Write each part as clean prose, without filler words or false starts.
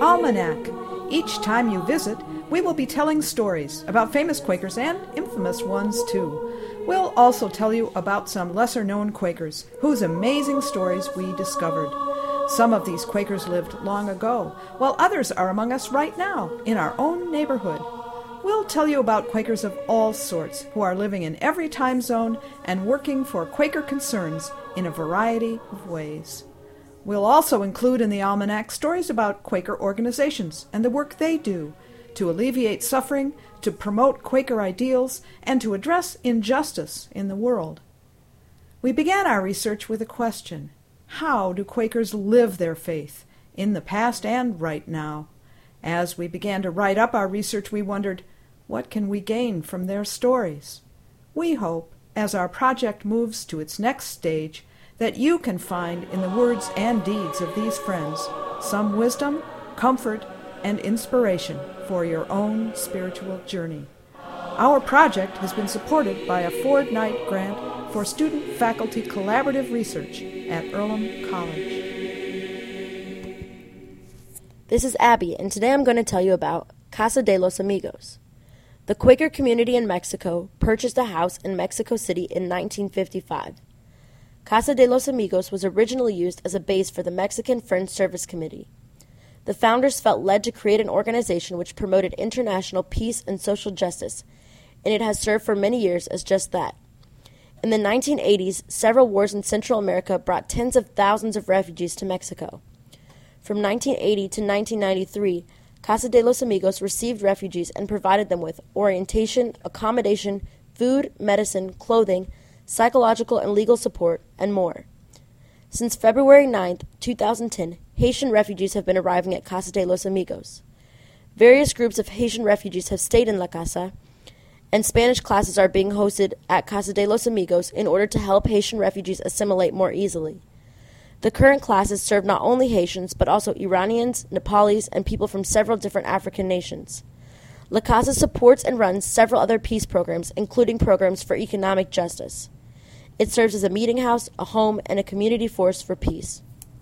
Almanac. Each time you visit, we will be telling stories about famous Quakers and infamous ones too. We'll also tell you about some lesser-known Quakers whose amazing stories we discovered. Some of these Quakers lived long ago, while others are among us right now in our own neighborhood. We'll tell you about Quakers of all sorts who are living in every time zone and working for Quaker concerns in a variety of ways. We'll also include in the Almanac stories about Quaker organizations and the work they do to alleviate suffering, to promote Quaker ideals, and to address injustice in the world. We began our research with a question: how do Quakers live their faith, in the past and right now? As we began to write up our research, we wondered, what can we gain from their stories? We hope, as our project moves to its next stage, that you can find in the words and deeds of these friends some wisdom, comfort, and inspiration for your own spiritual journey. Our project has been supported by a Ford Knight grant for student-faculty collaborative research at Earlham College. This is Abby, and today I'm going to tell you about Casa de los Amigos. The Quaker community in Mexico purchased a house in Mexico City in 1955. Casa de los Amigos was originally used as a base for the Mexican Friends Service Committee. The founders felt led to create an organization which promoted international peace and social justice, and it has served for many years as just that. In the 1980s, several wars in Central America brought tens of thousands of refugees to Mexico. From 1980 to 1993, Casa de los Amigos received refugees and provided them with orientation, accommodation, food, medicine, clothing, psychological and legal support, and more. Since February 9, 2010, Haitian refugees have been arriving at Casa de los Amigos. Various groups of Haitian refugees have stayed in La Casa, and Spanish classes are being hosted at Casa de los Amigos in order to help Haitian refugees assimilate more easily. The current classes serve not only Haitians, but also Iranians, Nepalis, and people from several different African nations. La Casa supports and runs several other peace programs, including programs for economic justice. It serves as a meeting house, a home, and a community force for peace.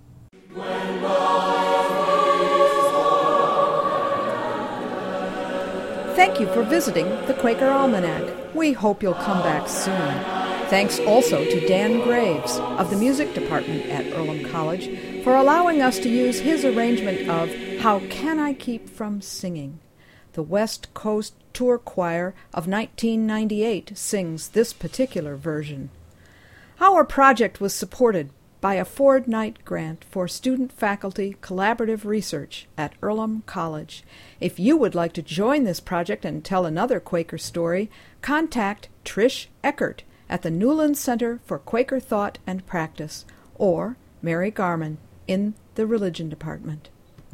Thank you for visiting the Quaker Almanac. We hope you'll come back soon. Thanks also to Dan Graves of the music department at Earlham College for allowing us to use his arrangement of How Can I Keep From Singing? The West Coast Tour Choir of 1998 sings this particular version. Our project was supported by a Ford Knight grant for student-faculty collaborative research at Earlham College. If you would like to join this project and tell another Quaker story, contact Trish Eckert at the Newland Center for Quaker Thought and Practice, or Mary Garman in the Religion Department.